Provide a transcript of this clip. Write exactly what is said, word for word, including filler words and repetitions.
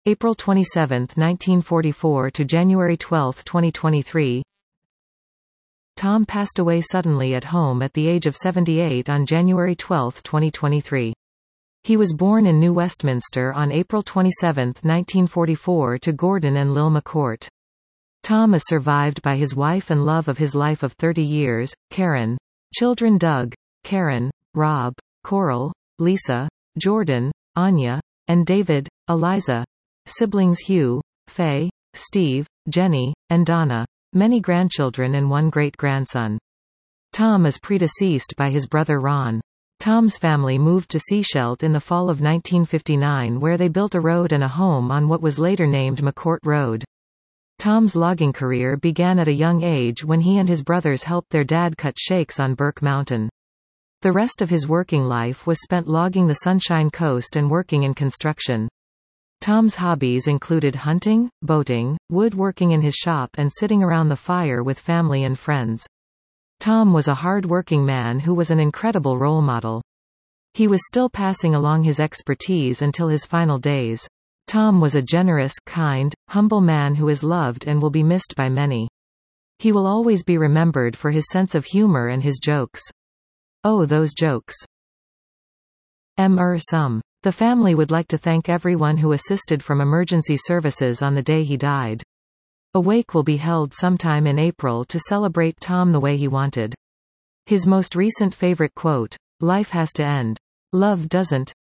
April twenty-seventh, nineteen forty-four to January twelfth, twenty twenty-three. Tom passed away suddenly at home at the age of seventy-eight on January twelfth, twenty twenty-three. He was born in New Westminster on April twenty-seventh, nineteen forty-four to Gordon and Lil McCourt. Tom is survived by his wife and love of his life of thirty years, Karen. Children Doug, Karen, Rob, Coral, Lisa, Jordan, Anya, and David, Eliza. Siblings Hugh, Faye, Steve, Jenny, and Donna. Many grandchildren and one great-grandson. Tom is predeceased by his brother Ron. Tom's family moved to Sechelt in the fall of nineteen fifty-nine, where they built a road and a home on what was later named McCourt Road. Tom's logging career began at a young age when he and his brothers helped their dad cut shakes on Burke Mountain. The rest of his working life was spent logging the Sunshine Coast and working in construction. Tom's hobbies included hunting, boating, woodworking in his shop, and sitting around the fire with family and friends. Tom was a hard-working man who was an incredible role model. He was still passing along his expertise until his final days. Tom was a generous, kind, humble man who is loved and will be missed by many. He will always be remembered for his sense of humor and his jokes. Oh, those jokes. M R some. The family would like to thank everyone who assisted from emergency services on the day he died. A wake will be held sometime in April to celebrate Tom the way he wanted. His most recent favorite quote, "Life has to end. Love doesn't."